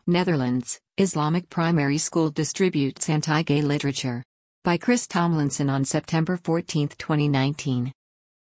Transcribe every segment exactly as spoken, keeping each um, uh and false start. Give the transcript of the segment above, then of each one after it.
Netherlands, Islamic primary school distributes anti-gay literature. By Chris Tomlinson on September fourteenth, twenty nineteen.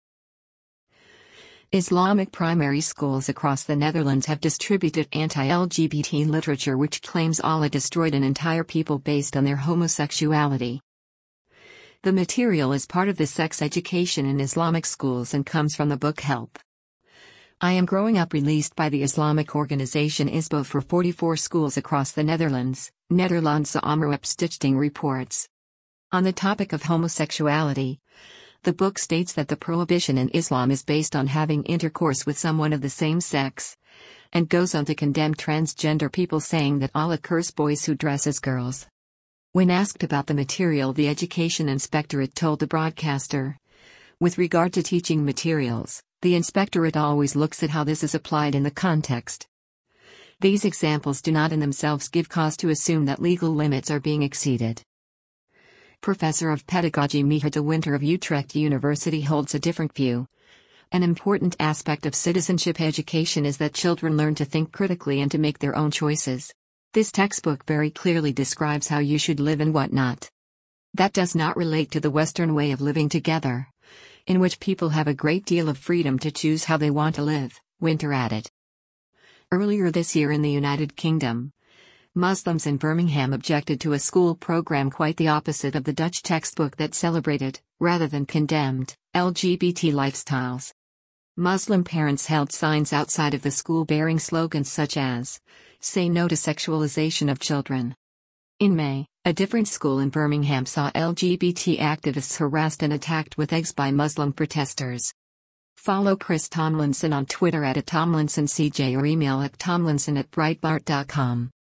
Islamic primary schools across the Netherlands have distributed anti-L G B T literature which claims Allah destroyed an entire people based on their homosexuality. The material is part of the sex education in Islamic schools and comes from the book Help! I Am Growing Up, released by the Islamic organization I S B O for forty-four schools across the Netherlands, Nederlandse Omroep Stichting reports. On the topic of homosexuality, the book states that the prohibition in Islam is based on having intercourse with someone of the same sex, and goes on to condemn transgender people, saying that Allah curse boys who dress as girls. When asked about the material, the Education Inspectorate told the broadcaster, "With regard to teaching materials, the Inspectorate always looks at how this is applied in the context. These examples do not in themselves give cause to assume that legal limits are being exceeded." Professor of Pedagogy Micha de Winter of Utrecht University holds a different view. An important aspect of citizenship education is that children learn to think critically and to make their own choices. This textbook very clearly describes how you should live and what not. That does not relate to the Western way of living together, in which people have a great deal of freedom to choose how they want to live, Winter added. Earlier this year in the United Kingdom, Muslims in Birmingham objected to a school program quite the opposite of the Dutch textbook that celebrated, rather than condemned, L G B T lifestyles. Muslim parents held signs outside of the school bearing slogans such as, "Say no to sexualization of children." In May, a different school in Birmingham saw L G B T activists harassed and attacked with eggs by Muslim protesters. Follow Chris Tomlinson on Twitter at, at TomlinsonCJ or email at tomlinson at breitbart dot com.